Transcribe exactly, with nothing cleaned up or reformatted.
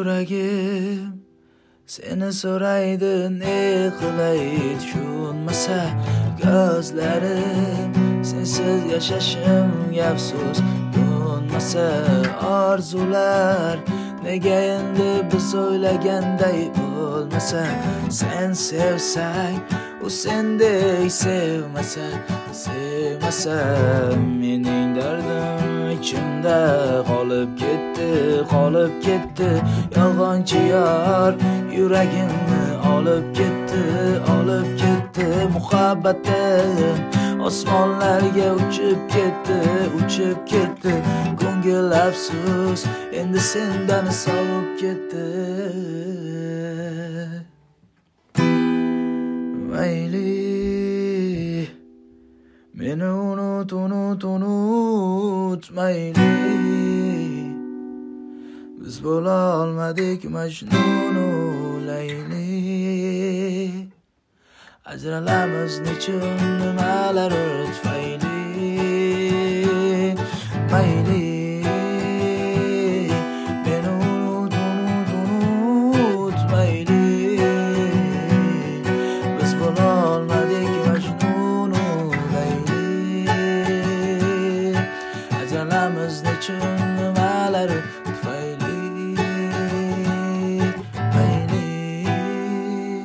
yuragim seni so'raydi, ne qilay tushunmasa ko'zlarim, sensiz yashashimga afsus ko'nmasa orzular, nega endi biz o'ylaganday bo'lmasa, sen sevsang u sendek sevmasa, sevmasa mening dardim ichimda qolib ketdi, qolib ketdi. Yolg'onchi yor yuragimni olib ketdi, olib ketdi. Muhabbatim osmonlarga uchib ketdi, uchib ketdi. Ko'ngil afsus endi sendan sovib ketdi. Mayli meni unut, unut, unut, mayli biz bo'la olmadik Majnun u Layli. Ajralamiz nechun nimalar tufayli. Mayli meni unut, unut, unut, mayli biz bo'la olmadik Majnun u Layli. Ajralamiz nechun nimalar